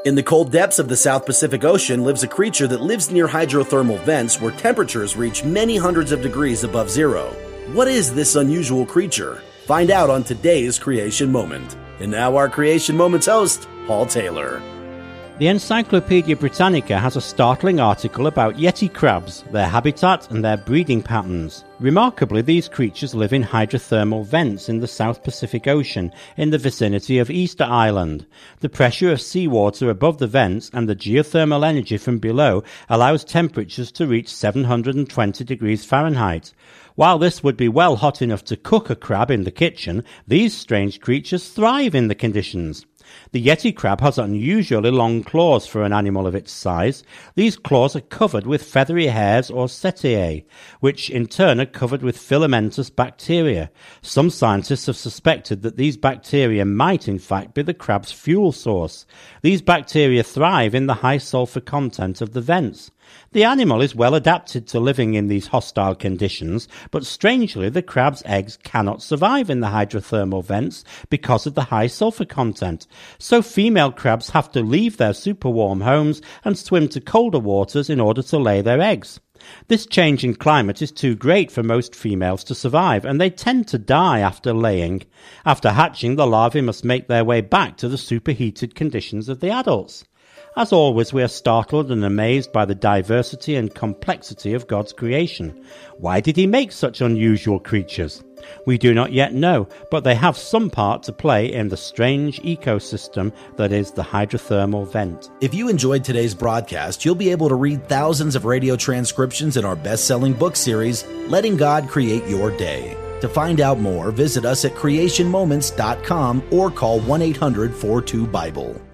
In the cold depths of the South Pacific Ocean lives a creature that lives near hydrothermal vents where temperatures reach many hundreds of degrees above zero. What is this unusual creature? Find out on today's Creation Moment. And now our Creation Moments host, Paul Taylor. The Encyclopedia Britannica has a startling article about Yeti crabs, their habitat and their breeding patterns. Remarkably, these creatures live in hydrothermal vents in the South Pacific Ocean in the vicinity of Easter Island. The pressure of seawater above the vents and the geothermal energy from below allows temperatures to reach 720 degrees Fahrenheit. While this would be well hot enough to cook a crab in the kitchen, these strange creatures thrive in the conditions. The Yeti crab has unusually long claws for an animal of its size. These claws are covered with feathery hairs or setae, which in turn are covered with filamentous bacteria. Some scientists have suspected that these bacteria might in fact be the crab's fuel source. These bacteria thrive in the high sulfur content of the vents. The animal is well adapted to living in these hostile conditions, but strangely the crab's eggs cannot survive in the hydrothermal vents because of the high sulfur content. So female crabs have to leave their super warm homes and swim to colder waters in order to lay their eggs. This change in climate is too great for most females to survive, and they tend to die after laying. After hatching, the larvae must make their way back to the superheated conditions of the adults. As always, we are startled and amazed by the diversity and complexity of God's creation. Why did he make such unusual creatures? We do not yet know, but they have some part to play in the strange ecosystem that is the hydrothermal vent. If you enjoyed today's broadcast, you'll be able to read thousands of radio transcriptions in our best-selling book series, Letting God Create Your Day. To find out more, visit us at creationmoments.com or call 1-800-42-BIBLE.